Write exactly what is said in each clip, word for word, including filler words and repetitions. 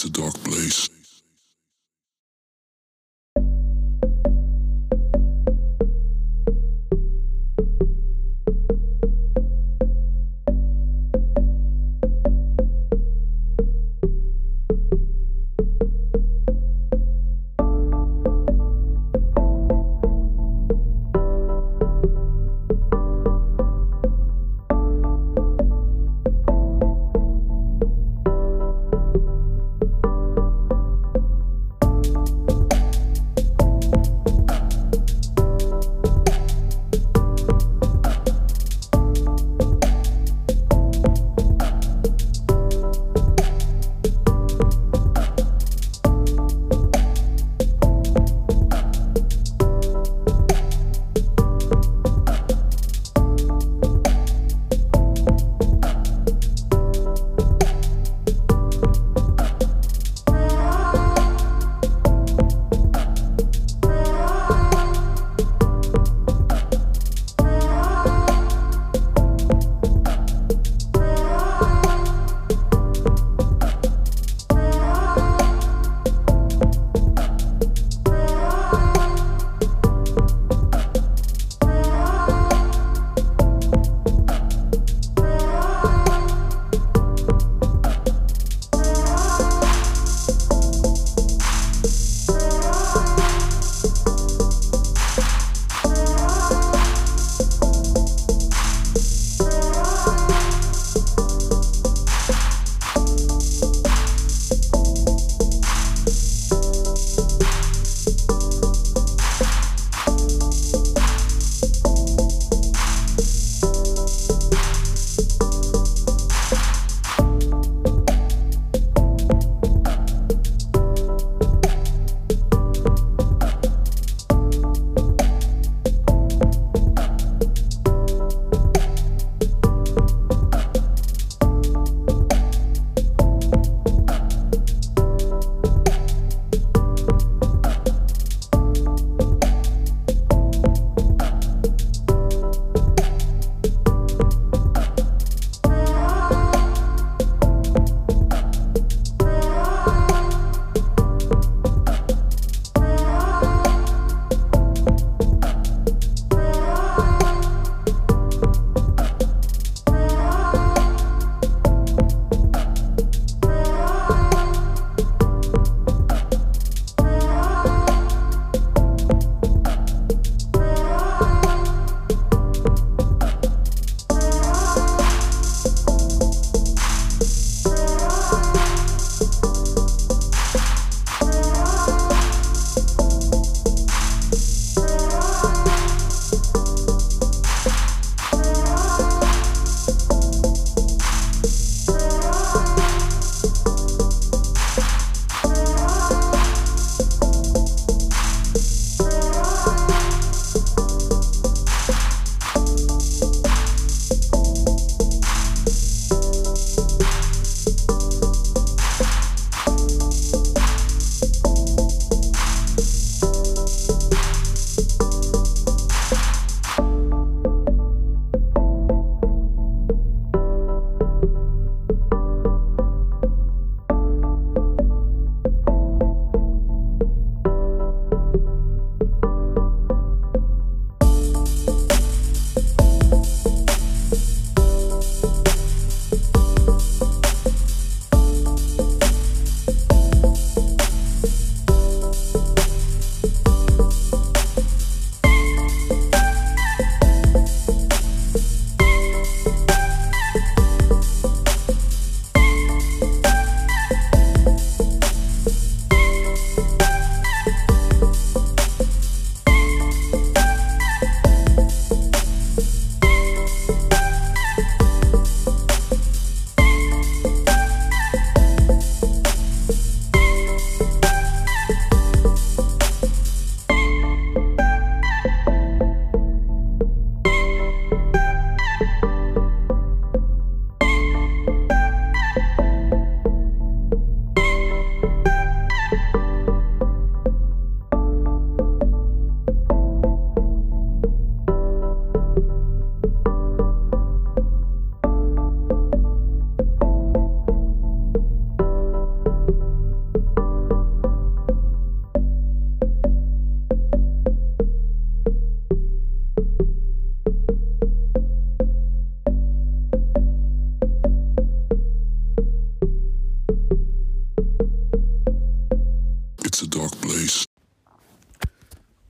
a dark place.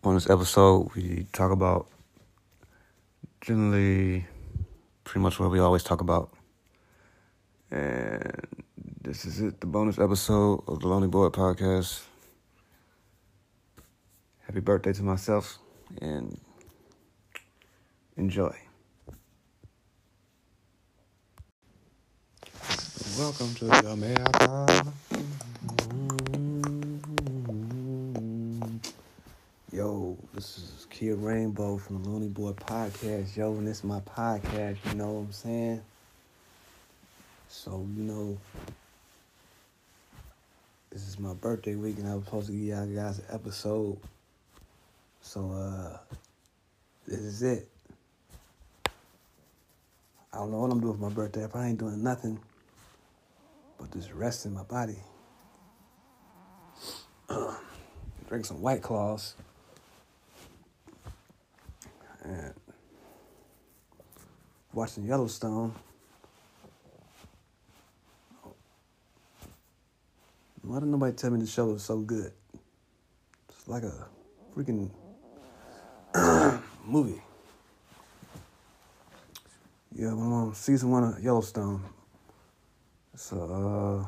On this episode, we talk about generally pretty much what we always talk about. And this is it, the bonus episode of the Lonely Boy Podcast. Happy birthday to myself, and enjoy. Welcome to Jamaica. Yo, this is Kid Rainbow from the Lonely Boy Podcast. Yo, and this is my podcast, you know what I'm saying? So, you know, this is my birthday week, and I was supposed to give y'all guys an episode. So, uh, this is it. I don't know what I'm doing for my birthday. I probably ain't doing nothing but just resting my body. Drink some White Claws. And watching Yellowstone. Why didn't nobody tell me the show was so good? It's like a freaking movie. Yeah, I'm on season one of Yellowstone. It's a uh,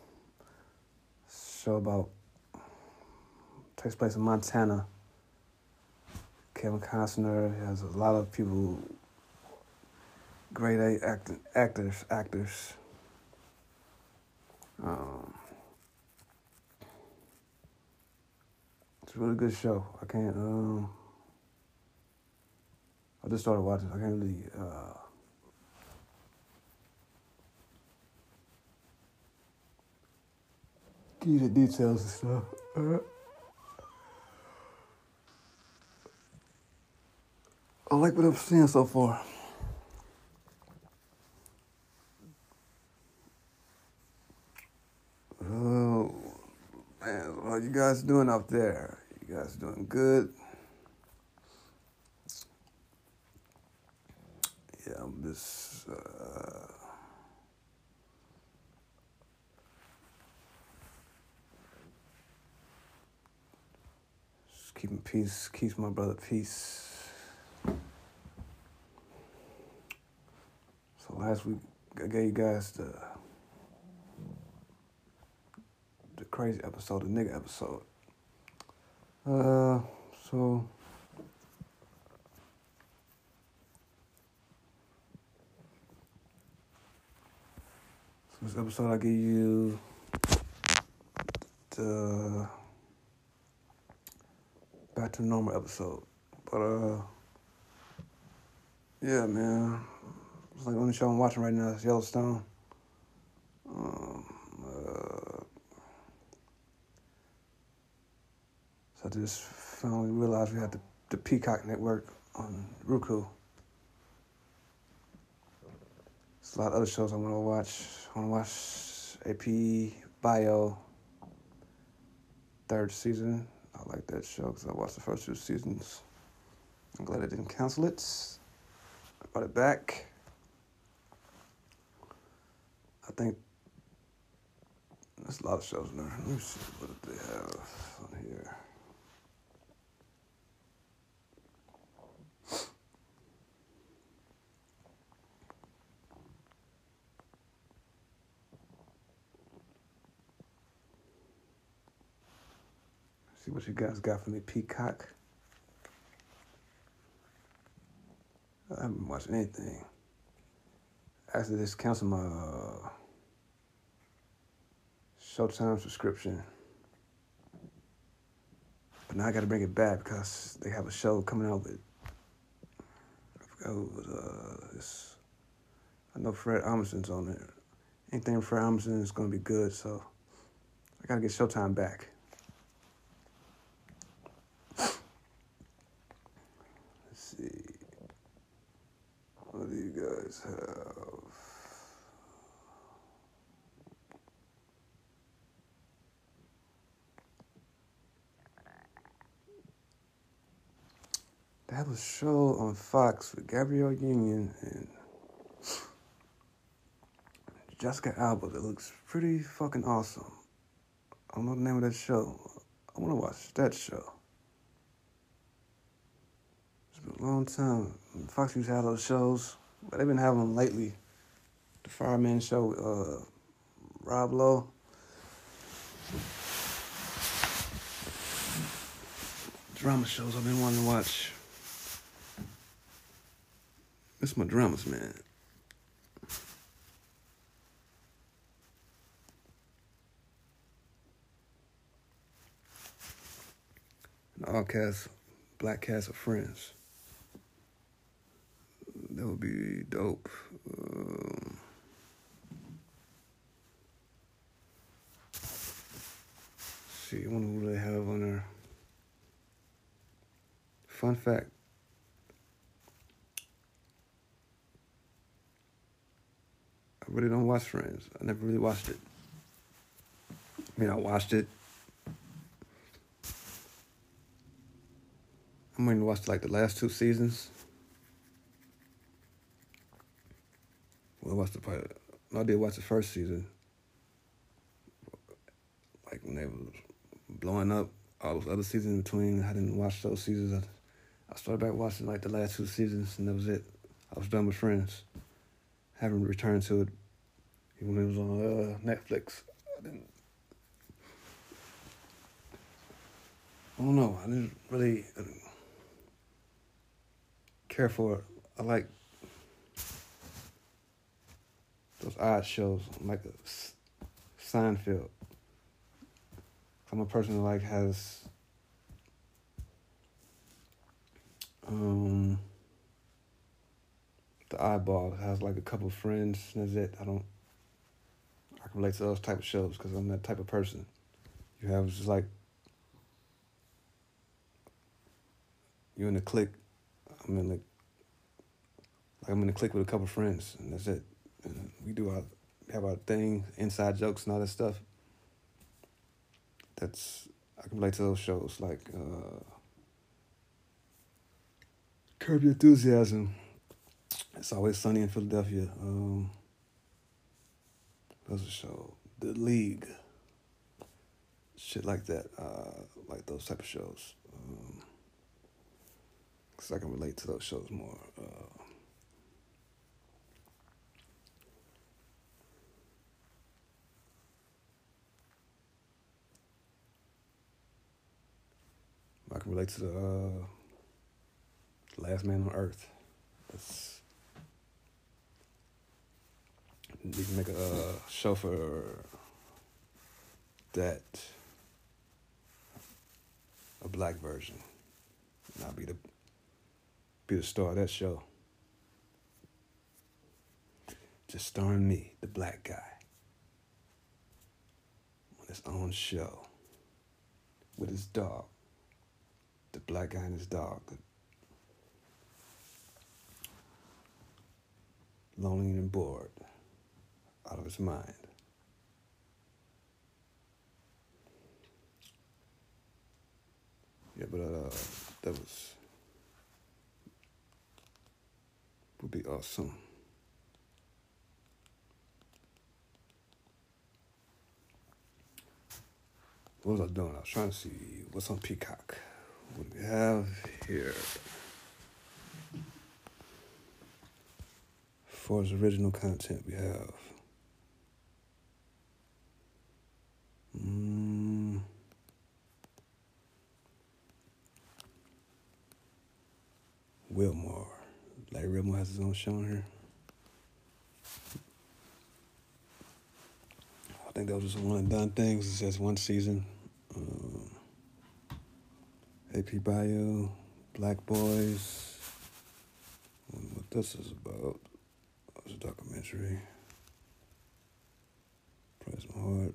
show about, takes place in Montana. Kevin Costner has a lot of people, grade A act- actors, actors. Um, it's a really good show. I can't, um, I just started watching. I can't really, uh, give you the details and stuff. Uh, I like what I'm seeing so far. Oh, man, what you guys doing out there? You guys doing good? Yeah, I'm just, uh, just keeping peace, keeps my brother peace. So last week, I gave you guys the the crazy episode, the nigga episode. Uh, so So this episode, I give you the back to normal episode. But, uh, yeah, man. It's like the only show I'm watching right now is Yellowstone. Um, uh, so I just finally realized we had the, the Peacock Network on Roku. There's a lot of other shows I want to watch. I want to watch A P Bio, third season. I like that show because I watched the first two seasons. I'm glad I didn't cancel it. I brought it back. I think there's a lot of shows in there. Let me see what they have on here. See what you guys got for me, Peacock. I haven't watched anything. Actually, just canceled my uh, Showtime subscription. But now I got to bring it back because they have a show coming out with, I forgot who it was, uh, it's, I know Fred Armisen's on there. Anything with Fred Armisen is going to be good, so I got to get Showtime back. Let's see. What do you guys have? They have a show on Fox with Gabrielle Union and Jessica Alba that looks pretty fucking awesome. I don't know the name of that show. I want to watch that show. Long time. Fox used to have those shows, but they've been having them lately. The Fireman Show with uh, Rob Lowe. Drama shows I've been wanting to watch. It's my dramas, man. An all cast, black cast of Friends. That would be dope. Um, see, I wonder who they have on there. Fun fact. I really don't watch Friends. I never really watched it. I mean, I watched it. I'm going to watch like the last two seasons. Well, I watched the part. I did watch the first season. Like when they was blowing up, all those other seasons in between, I didn't watch those seasons. I, I started back watching like the last two seasons, and that was it. I was done with Friends. Haven't returned to it, even when it was on uh, Netflix. I didn't. I don't know. I didn't really I didn't care for it. I like those odd shows, like a Seinfeld. I'm a person who like has um the eyeball, has like a couple of friends, and that's it. I don't I can relate to those type of shows because I'm that type of person. You have just like you're in a clique. I'm in the like I'm in a clique with a couple of friends, and that's it. And we do our have our thing, inside jokes and all that stuff. That's I can relate to those shows like uh, Curb Your Enthusiasm. It's Always Sunny in Philadelphia. Um, Those a show. The League. Shit like that. Uh, like those type of shows. Um, Cause I can relate to those shows more. Uh, I can relate to the uh, Last Man on Earth. That's you can make a uh, show for that. A black version. And I'll be the be the star of that show. Just starring me, the black guy, on his own show with his dog. The black guy and his dog. Lonely and bored. Out of his mind. Yeah, but uh, that was would be awesome. What was I doing? I was trying to see what's on Peacock. What do we have here? For his original content, we have mm, Wilmore. Larry Wilmore has his own show on here. I think that was just a one and done thing. It's just one season. Um, A P Bio, Black Boys. What this is about? It's a documentary. Press my heart.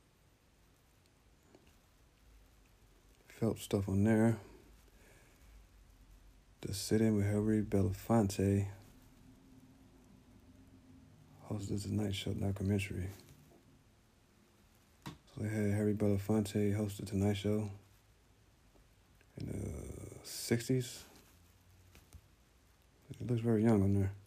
Felt stuff on there. The Sit-In with Harry Belafonte hosted the Tonight Show documentary. So they had Harry Belafonte host the Tonight Show in the sixties. He looks very young on there.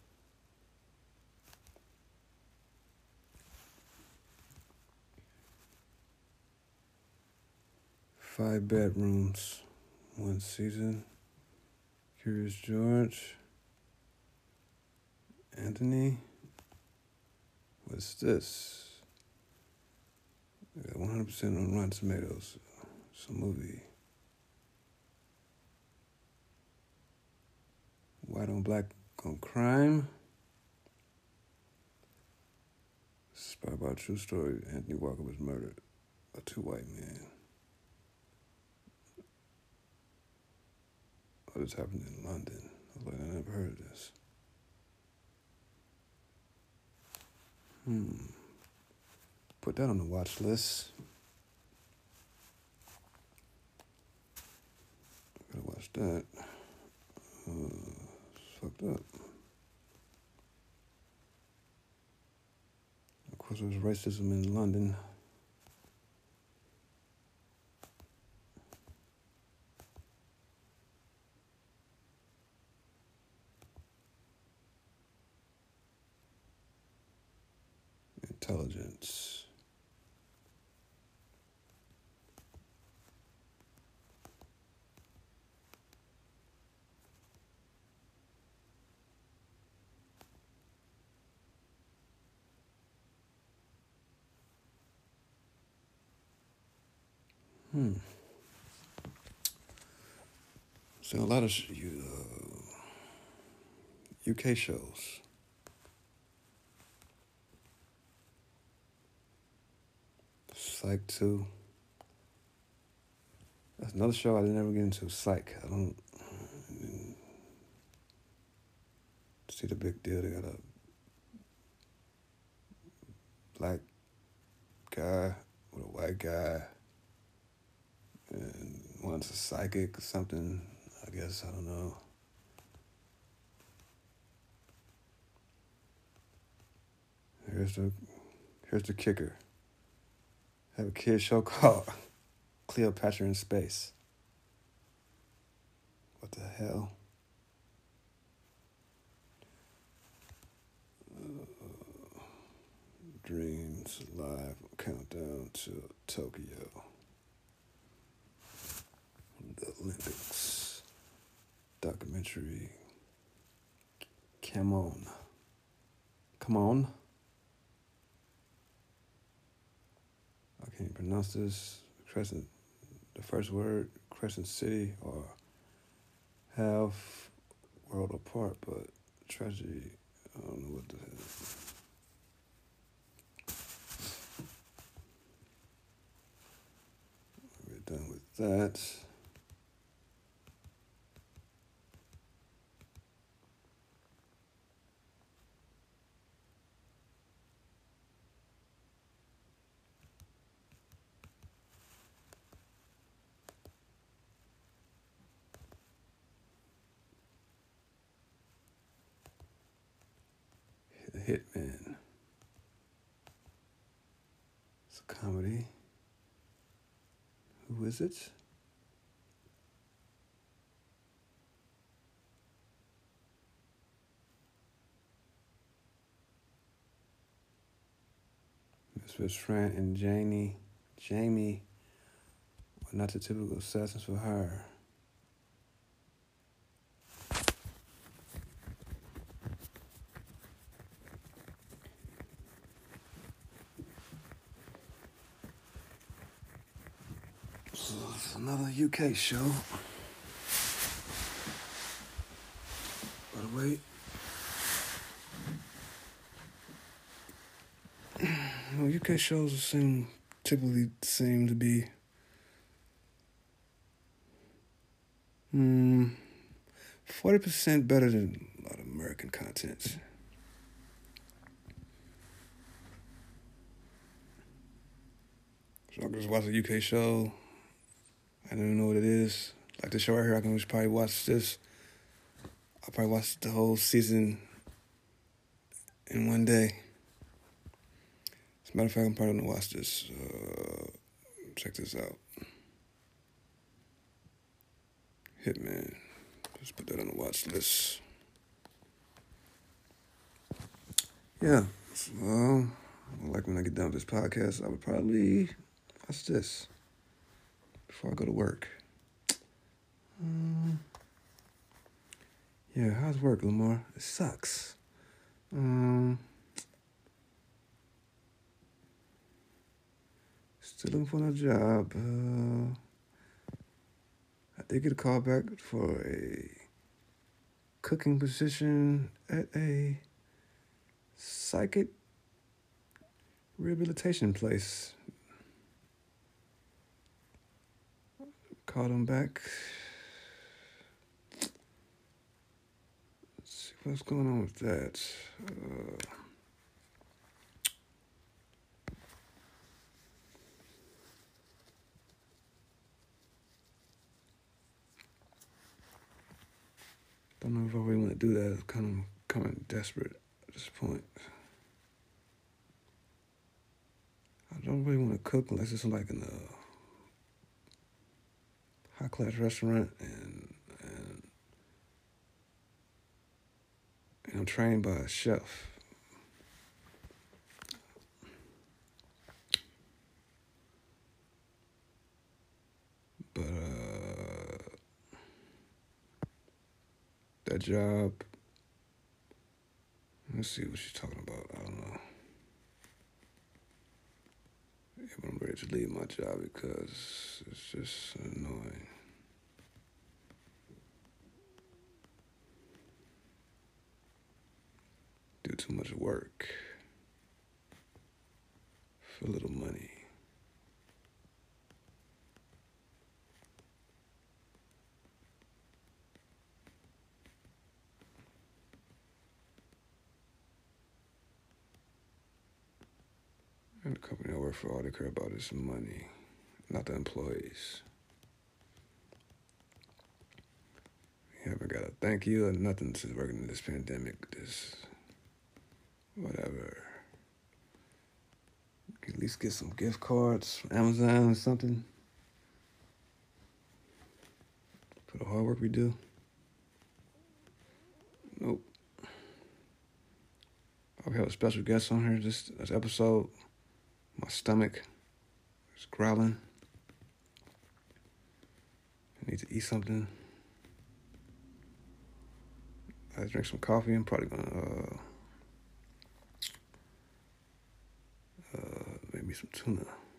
Five bedrooms, one season. Curious George. Anthony. What's this? We got one hundred percent on Rotten Tomatoes. It's a movie. White on Black on Crime. This is probably about a true story. Anthony Walker was murdered by two white men. Oh, this happened in London. I was like, I never heard of this. Hmm. Put that on the watch list. Gotta watch that. Uh, it's fucked up. Of course, there was racism in London. Intelligence. Hmm. So a lot of sh- uh, U K shows. Psych two. That's another show I didn't ever get into. Psych. I don't I see the big deal. They got a black guy with a white guy, and one's a psychic or something. I guess I don't know. Here's the here's the kicker. I have a kid show called Cleopatra in Space. What the hell? Uh, Dreams live countdown to Tokyo. The Olympics. Documentary. Come on. Come on. I can't even pronounce this. Crescent, the first word, Crescent City, or half world apart, but tragedy. I don't know what the hell. We're done with that. Hitman. It's a comedy. Who is it? Misfits Fran and Janie, Jamie were not the typical assassins for hire. So it's another U K show. But wait. Well, U K shows seem typically seem to be hmm, forty percent better than a lot of American content. So I can just watch a U K show. I don't even know what it is. Like the show right here, I can just probably watch this. I'll probably watch the whole season in one day. As a matter of fact, I'm probably going to watch this. Uh, check this out. Hitman. Just put that on the watch list. Yeah. So, um, like when I get done with this podcast, I would probably watch this before I go to work. Um, Yeah, how's work, Lamar? It sucks. Um, still looking for a job. Uh, I did get a call back for a cooking position at a psychic rehabilitation place. Called them back. Let's see what's going on with that. Uh, don't know if I really want to do that. I'm kind of kind of desperate at this point. I don't really want to cook unless it's like in a high class restaurant and, and and I'm trained by a chef. But uh, that job, let's see what she's talking about. I don't know. Yeah, but I'm ready to leave my job because it's just annoying. Do too much work for little money. And the company I work for, all they care about is money, not the employees. You haven't got a thank you or nothing since working in this pandemic. This, whatever. At least get some gift cards from Amazon or something. For the hard work we do. Nope. I have a special guest on here this, this episode. My stomach is growling. I need to eat something. I drink some coffee. I'm probably gonna uh, uh, make me some tuna.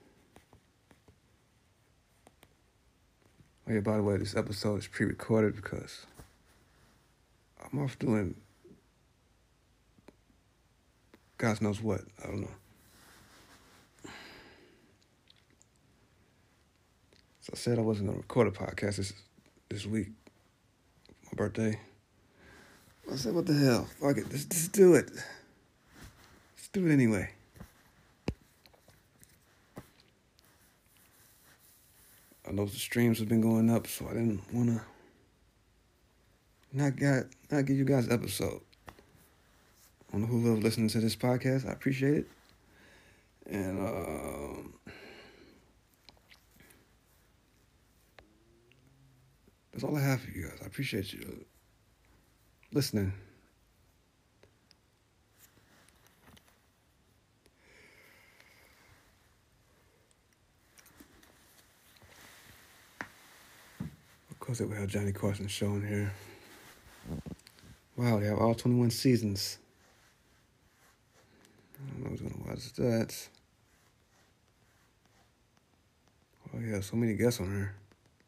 Oh yeah, by the way, this episode is pre-recorded because I'm off doing God knows what. I don't know. So I said I wasn't gonna record a podcast this this week, my birthday. I said, what the hell? Fuck it, let's just do it. Let's do it anyway. I know the streams have been going up, so I didn't wanna not got not give you guys an episode. I don't know who love listening to this podcast. I appreciate it. And um, that's all I have for you guys. I appreciate you listening. Of course, we have Johnny Carson show in here. Wow, they have all twenty-one seasons. I don't know who's gonna watch that. Oh yeah, so many guests on here.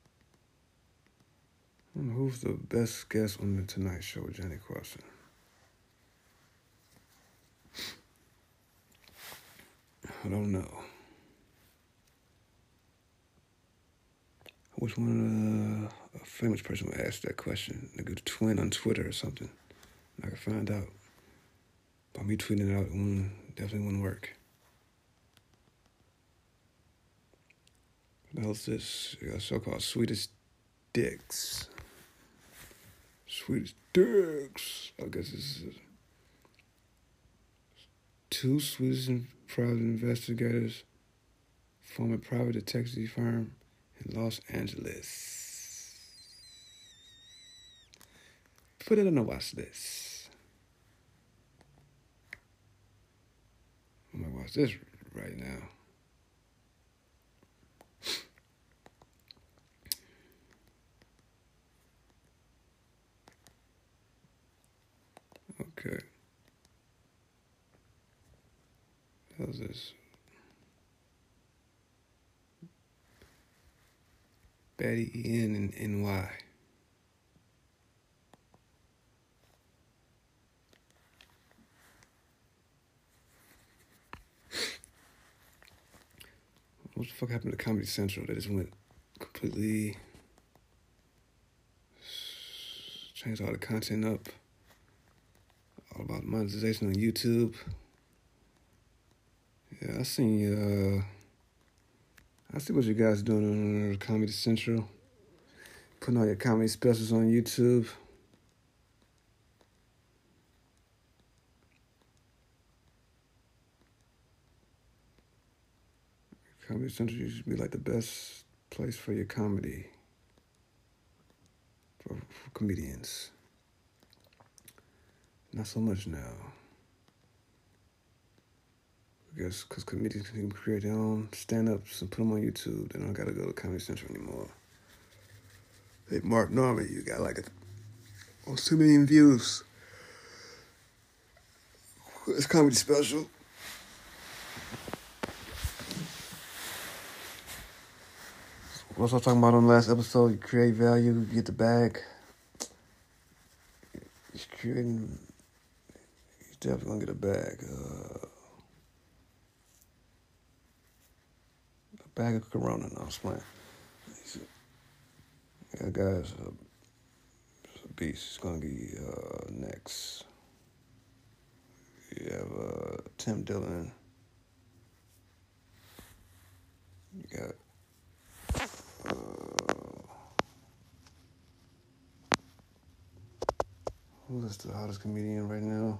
I don't know who's the best guest on the Tonight Show with Johnny Carson. I don't know. I wish one uh, a famous person would ask that question. Like a twin on Twitter or something. I could find out. By me tweeting it out, it wouldn't, definitely wouldn't work. What else is this? You got a show called Sweetest Dicks. Sweetest Dicks. I guess this is two Swedish private investigators form a private detective firm in Los Angeles. Put it on the watch list. I'm gonna watch this right now. Okay. How's this? Betty E N and N Y. What the fuck happened to Comedy Central? They just went completely, changed all the content up. All about monetization on YouTube. Yeah, I seen, uh, I see what you guys doing on Comedy Central. Putting all your comedy specials on YouTube. Comedy Central used to be like the best place for your comedy. For, for comedians. Not so much now. I guess because comedians can create their own stand-ups and put them on YouTube. They don't got to go to Comedy Central anymore. Hey, Mark Norman, you got like a, almost two million views. It's comedy special. What I was talking about on the last episode, you create value, you get the bag. You're creating, you're definitely gonna get a bag. Uh, a bag of Corona, no, I was playing. Yeah, guys, uh, Beast is gonna be uh, next. You have uh, Tim Dillon. You got uh, who is the hottest comedian right now?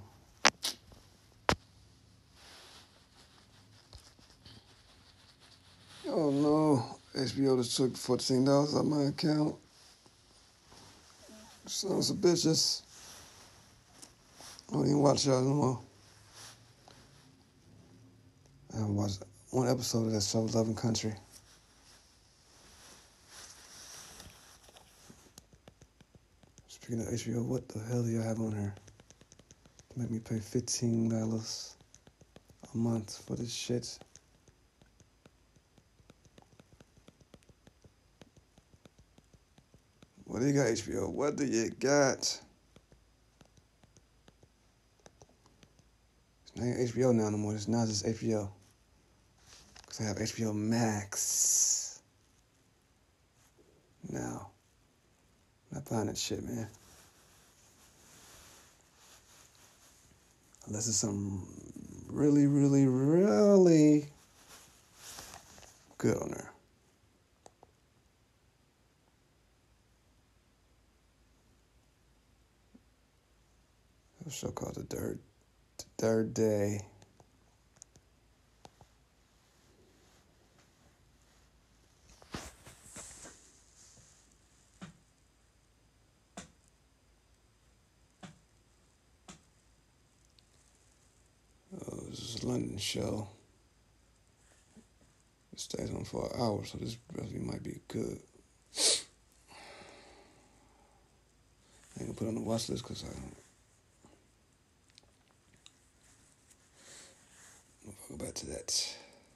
Oh no, H B O just took fourteen dollars out of my account. Sons of bitches. I don't even watch y'all no more. I haven't watched one episode of that show, Loving Country. Speaking of H B O, what the hell do y'all have on here? Make me pay fifteen dollars a month for this shit. What do you got, H B O? What do you got? It's not H B O now no more. It's not just H B O. Because I have H B O Max. Now. I'm not buying that shit, man. Unless it's something really, really, really good on there. A show called The Third, The Third Day. Oh, this is a London show. It stays on for an hour, so this really might be good. I ain't gonna put it on the watch list because I don't. I'll go back to that.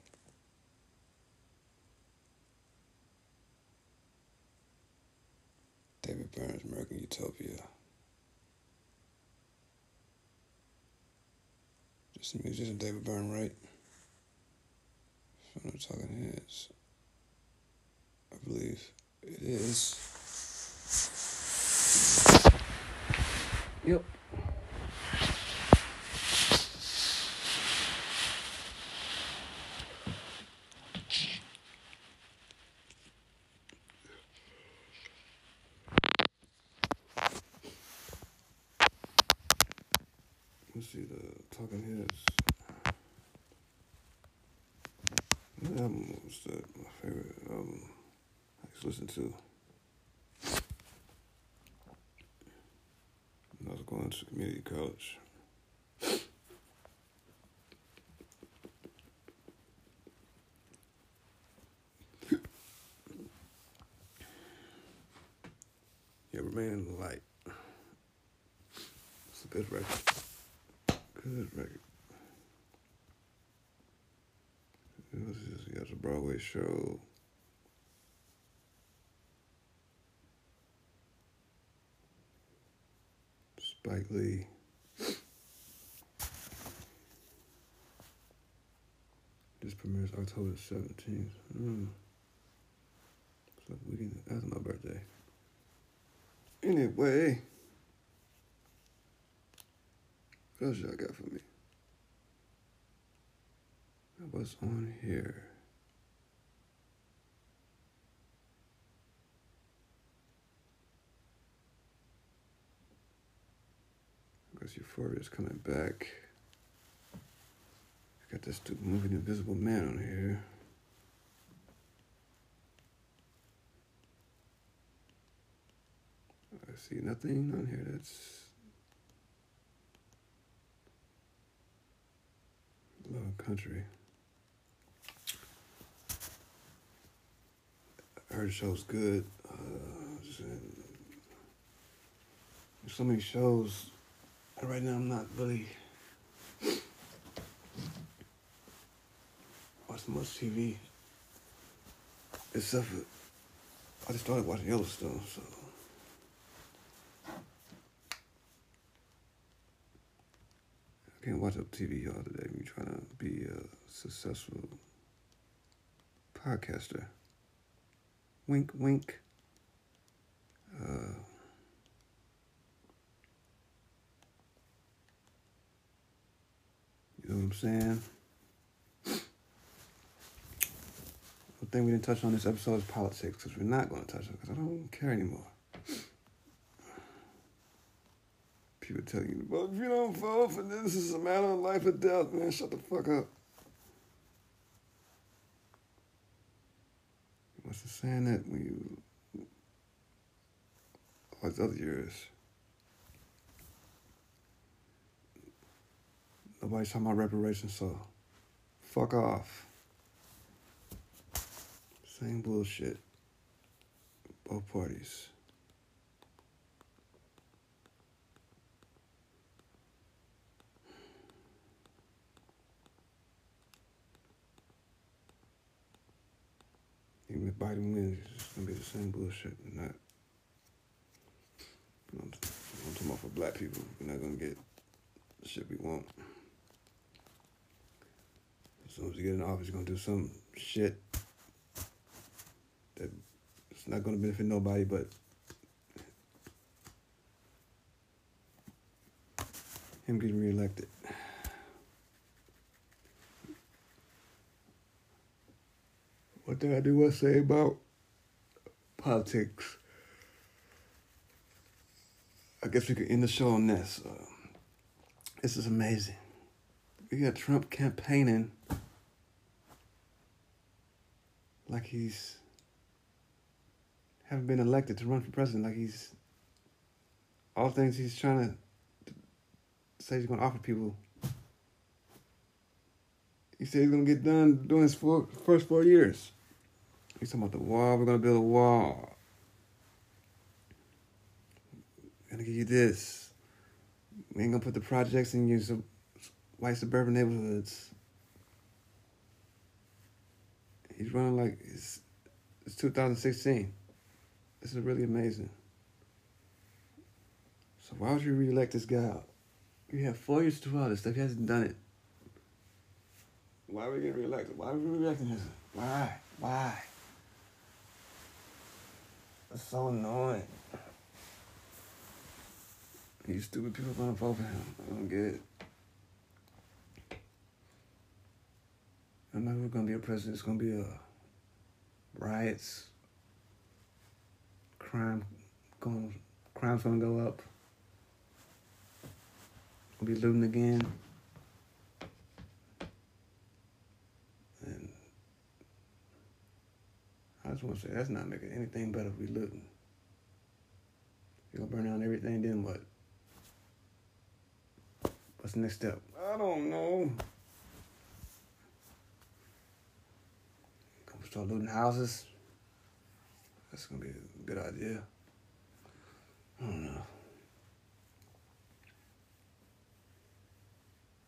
David Byrne's American Utopia. Just a musician, David Byrne, right? From the Talking Heads. I believe it is. Yep. Let's see, the Talking Heads. What album was that? My favorite album I used to listen to. When I was going to community college. Yeah, Remain in the Light. It's the best record. good record. It was just, he has a Broadway show. Spike Lee. This premieres October seventeenth. Mm. It's like weekend after my birthday. Anyway, what else y'all got for me? What's on here? I guess Euphoria is coming back. Got this stupid movie, The Invisible Man, on here. I see nothing on here that's Love Country. I heard the show's good. Uh, just, uh, there's so many shows. Right now, I'm not really watching much T V. Except for, I just started watching Yellowstone, so. I can't watch up T V all today. I'm trying to be a successful podcaster. Wink, wink. Uh, you know what I'm saying? The thing we didn't touch on this episode is politics, because we're not going to touch on it, because I don't care anymore. People tell you, well, if you don't vote for this, this is a matter of life or death, man. Shut the fuck up. What's the saying that when you, all these other years, nobody's talking about reparations, so fuck off. Same bullshit. Both parties. Even if Biden wins, it's gonna be the same bullshit. Not, you know, I'm talking about for black people. We're not gonna get the shit we want. As soon as you get in office, you're gonna do some shit that it's not gonna benefit nobody but him getting reelected. What did I do want to say about politics? I guess we could end the show on this. Uh, this is amazing. We got Trump campaigning like he's haven't been elected to run for president, like he's all the things he's trying to say he's going to offer people. He said he's going to get done doing his four, first four years. He's talking about the wall. We're going to build a wall. We're going to give you this. We ain't going to put the projects in your sub- white suburban neighborhoods. He's running like it's, it's two thousand sixteen. This is really amazing. So why would you re-elect this guy? You have four years to do all this stuff. He hasn't done it. Why are we getting re-elected? Why are we re-electing him? Why? Why? It's so annoying. These stupid people are gonna vote for him. I don't get it. I'm not who's gonna be a president. It's gonna be a riots, crime, going, crime's gonna go up. Gonna be looting again. And I just want to say that's not making anything better if we looting. You're gonna burn down everything, then what? What's the next step? I don't know. Gonna start looting houses? That's gonna be a good idea. I don't know.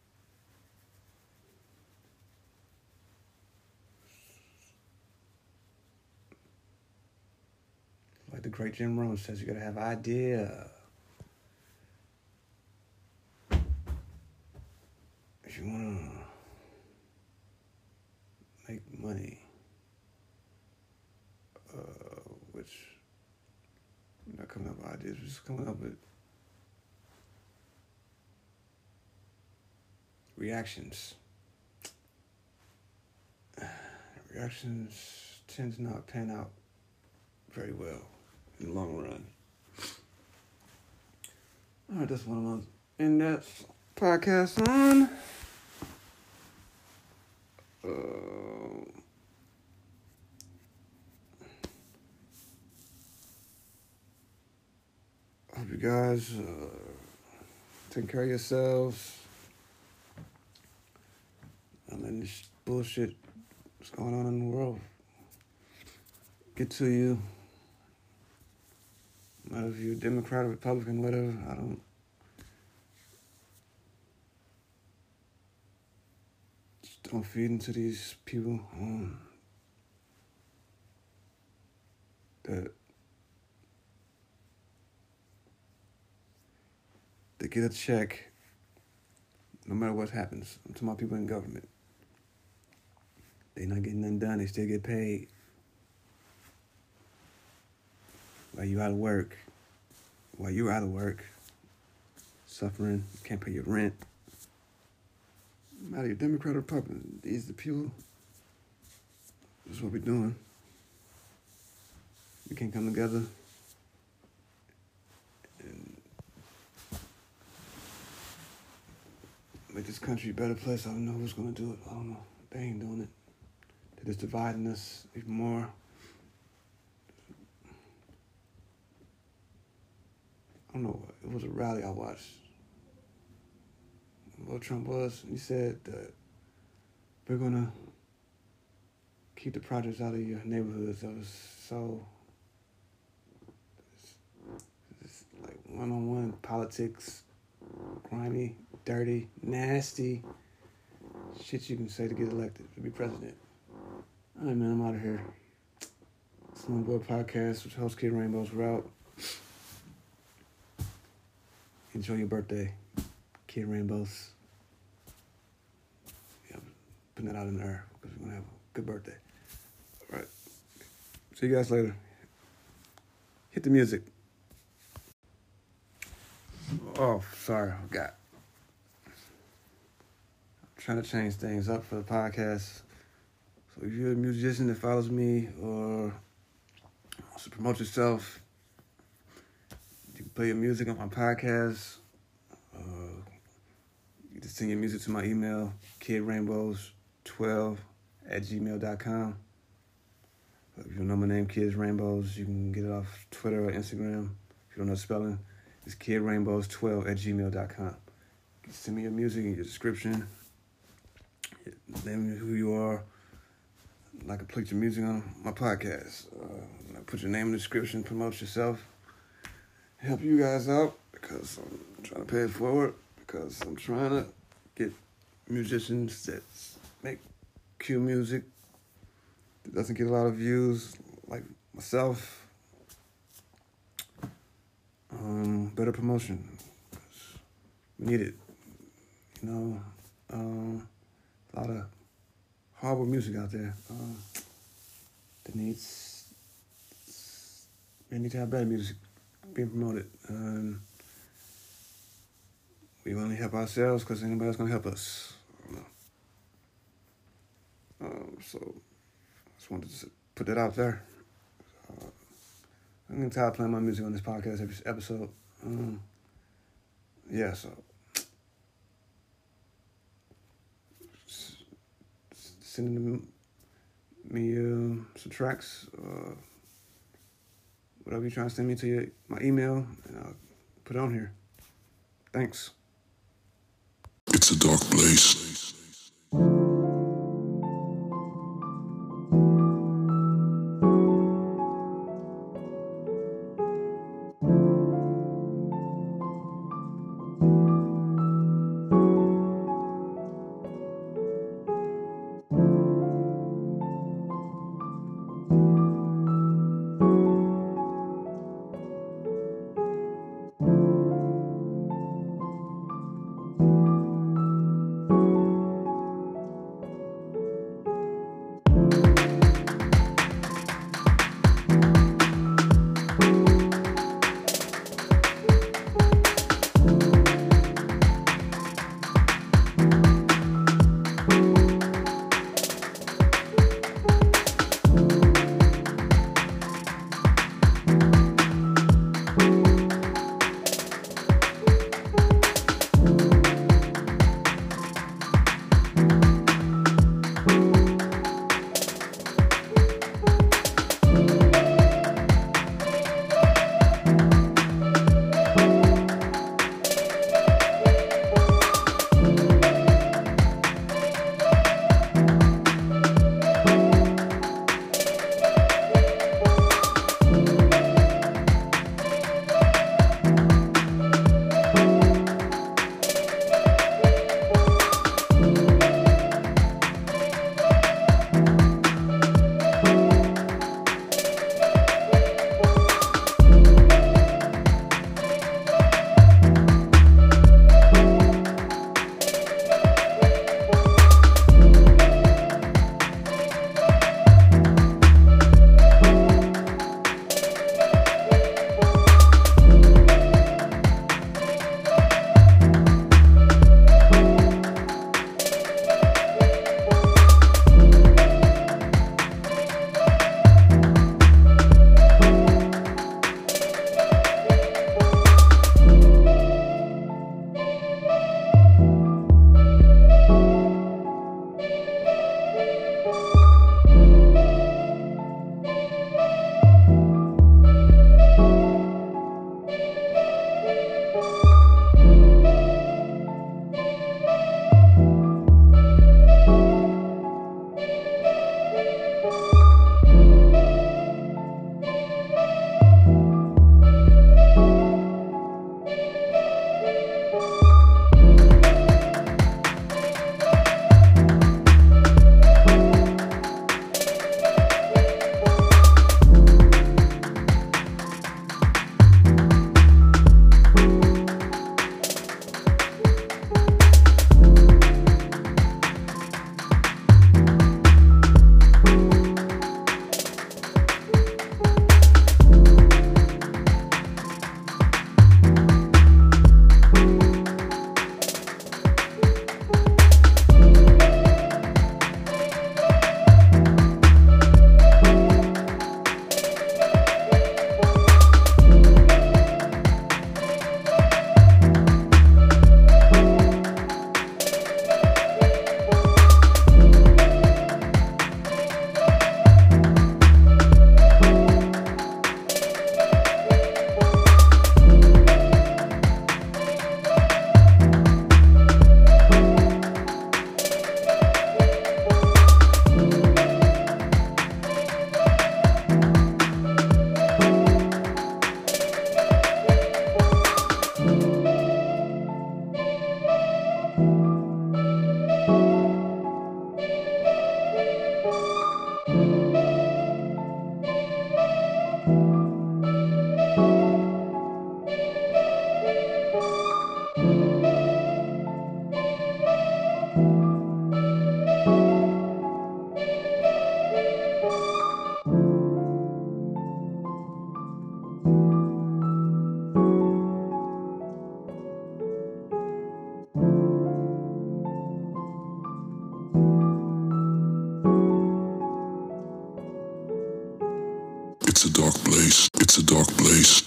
great Jim Rohn says you gotta have idea. If you wanna make money, uh, which we're not coming up with ideas, we're just coming up with reactions. Reactions tend to not pan out very well in the long run. All right, that's one of my in-depth podcasts on. Uh, hope you guys uh, take care of yourselves. And then this bullshit that's going on in the world get to you. No matter if you're Democrat or Republican, whatever, I don't. Just don't feed into these people um, that they get a check no matter what happens. I'm talking about people in government. They not getting nothing done, they still get paid. While you out of work, while you're out of work, suffering, can't pay your rent. No matter you're Democrat or Republican, these are the people. This is what we're doing. We can't come together and make this country a better place. I don't know who's gonna do it. I don't know. They ain't doing it. They're just dividing us even more. I don't know, it was a rally I watched. What Trump was, he said that we're gonna keep the projects out of your neighborhoods. That was so, it's, it's like one-on-one politics, grimy, dirty, nasty shit you can say to get elected, to be president. All right, man, I'm out of here. It's my boy podcast, which hosts Kid Rainbows. We're out. Enjoy your birthday, Kid Rainbows. Yeah, putting that out in the air because we're going to have a good birthday. All right. See you guys later. Hit the music. Oh, sorry. I forgot. I'm trying to change things up for the podcast. So if you're a musician that follows me or wants to promote yourself, you can play your music on my podcast. Uh, you can send your music to my email, kid rainbows twelve at gmail dot com. If you don't know my name, Kids Rainbows, you can get it off Twitter or Instagram. If you don't know spelling, it's kid rainbows twelve at gmail dot com. You can send me your music and your description, name who you are. I can put your music on my podcast. Uh, put your name in the description, promote yourself. Help you guys out because I'm trying to pay it forward, because I'm trying to get musicians that make cue music that doesn't get a lot of views, like myself. Um, better promotion. We need it. You know, um, a lot of horrible music out there um, that needs, they need to have better music being promoted. Um, we only help ourselves because anybody else gonna help us. I don't know. Um, so I just wanted to put that out there. Uh, I'm gonna try to play my music on this podcast every episode. Um, yeah, so send me uh, some tracks. Uh, whatever you're trying to send me to your, my email, and I'll put it on here. Thanks. It's a dark place. place. It's a dark place.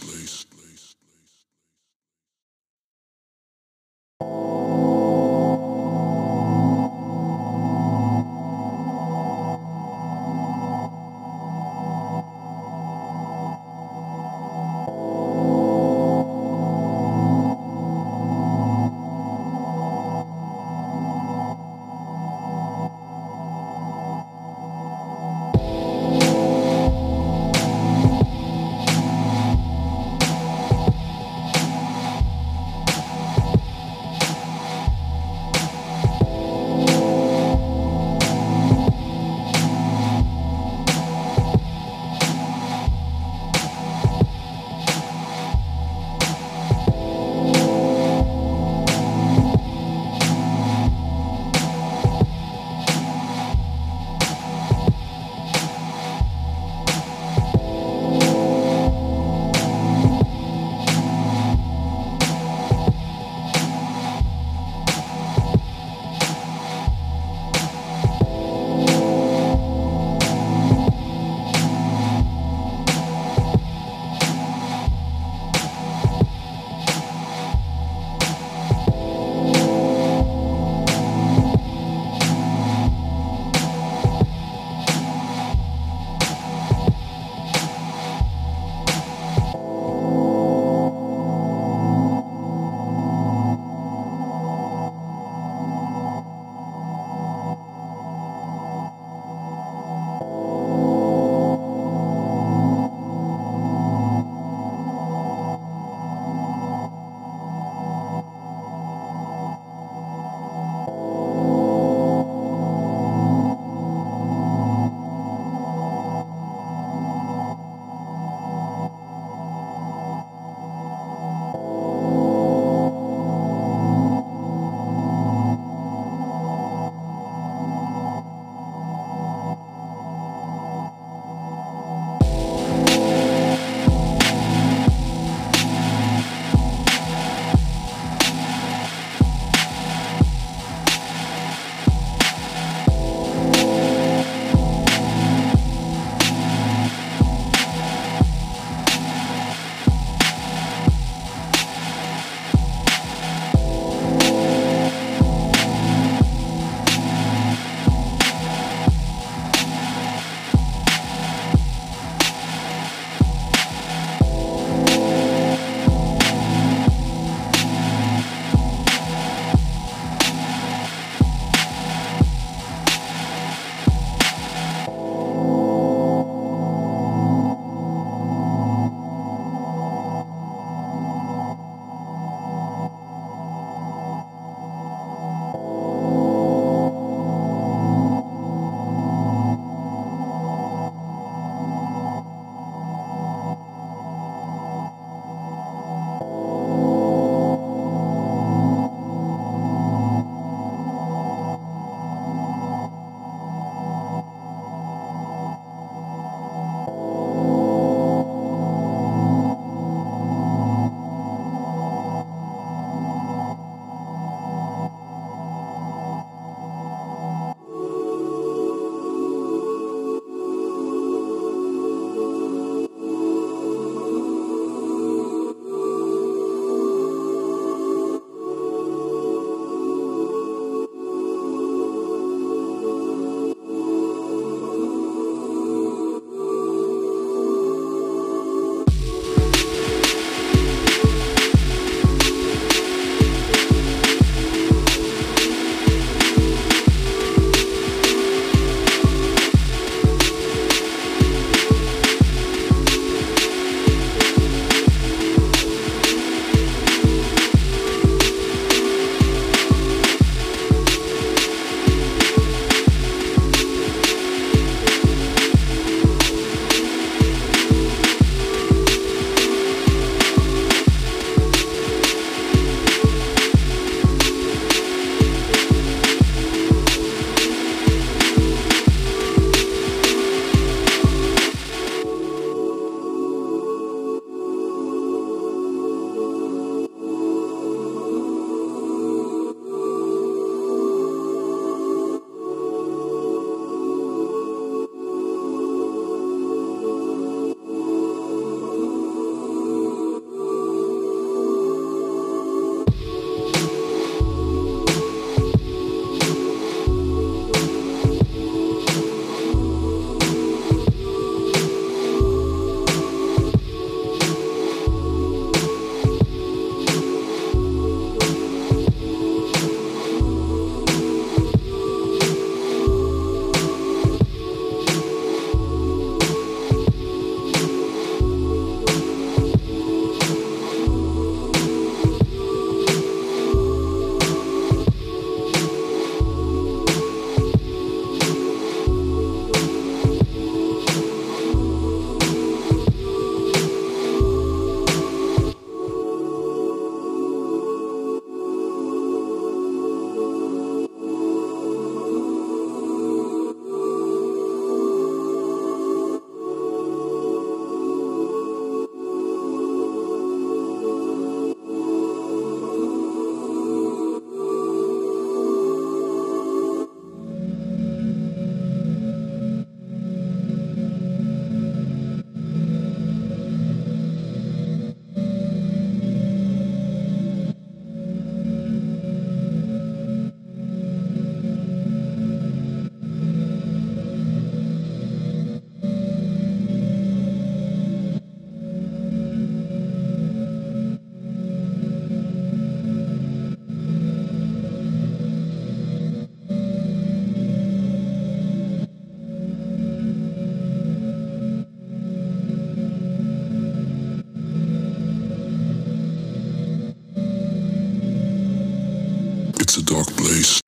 It's a dark place.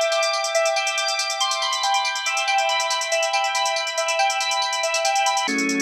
You